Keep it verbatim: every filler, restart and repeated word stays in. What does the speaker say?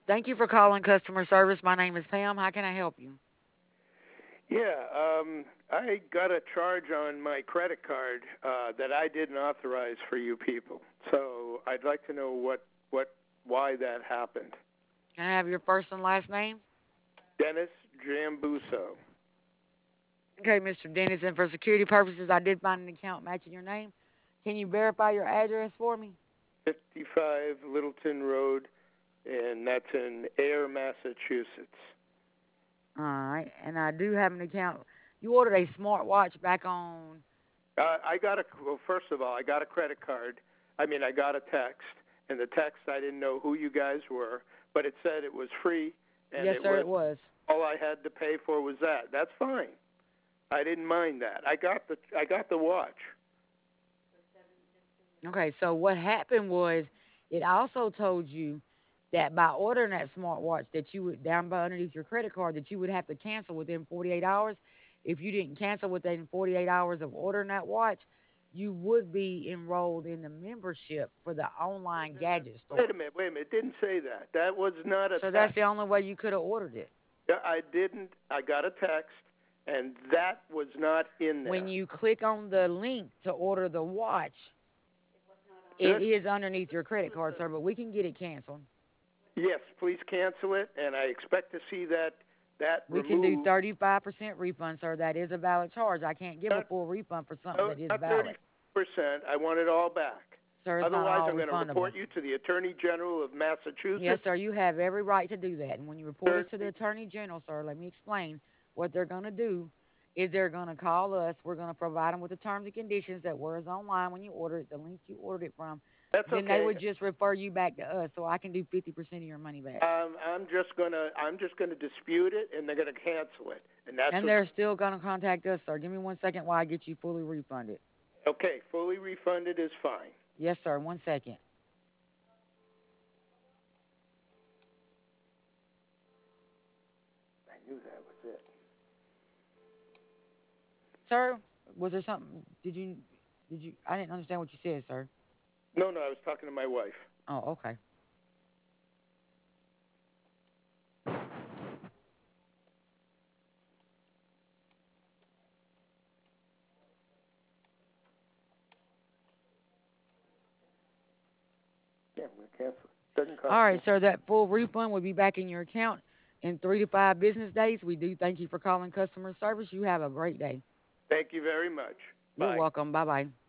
Thank you for calling customer service. My name is Pam. How can I help you? Yeah, um, I got a charge on my credit card uh, that I didn't authorize for you people. So I'd like to know what, what, why that happened. Can I have your first and last name? Dennis Jambuso, Okay, Mister Dennis, and for security purposes, I did find an account matching your name. Can you verify your address for me? fifty-five Littleton Road, and that's in Air, Massachusetts. All right, and I do have an account. You ordered a smartwatch back on. Uh, I got a well. First of all, I got a credit card. I mean, I got a text, and the text I didn't know who you guys were, but it said it was free, and Yes, it sir, was it was. all I had to pay for was that. That's fine. I didn't mind that. I got the I got the watch. Okay, so what happened was it also told you that by ordering that smartwatch that you would down by underneath your credit card that you would have to cancel within forty-eight hours. If you didn't cancel within forty-eight hours of ordering that watch, you would be enrolled in the membership for the online gadget Wait store. a minute, wait a minute. It didn't say that. That was not a So that's text. the only way you could have ordered it. Yeah, I didn't. I got a text, and that was not in When there. you click on the link to order the watch, it Good. is underneath your credit card, sir, but we can get it canceled. Yes, please cancel it, and I expect to see that that We can do removed. thirty-five percent refund, sir. That is a valid charge. I can't give a Not full refund for something no, that is not thirty valid. percent. I want it all back. Sir, it's not Otherwise, all I'm going to refundable. report you to the Attorney General of Yes, Massachusetts. sir, you have every right to do that. And when you report us to the Attorney, Attorney General, sir, let me explain what they're going to do is they're going to call us. We're going to provide them with the terms and conditions that was online when you ordered it, the link you ordered it from. that's Then they okay. would just refer you back to us so I can do fifty percent of your money back. Um, I'm just gonna I'm just gonna dispute it, and they're gonna cancel it, and that's And what's they're still going to contact us, sir. Give me one second while I get you fully refunded. okay. Fully refunded is fine. Yes, sir. One second. I knew that was it. Sir, was there something? Did you, did you, I didn't understand what you said, sir. No, no, I was talking to my wife. Oh, okay. Yeah, I'm gonna cancel it. Doesn't cost All right, me. sir. That full refund will be back in your account in three to five business days. We do thank you for calling customer service. You have a great day. Thank you very much. You're Bye. welcome. Bye bye.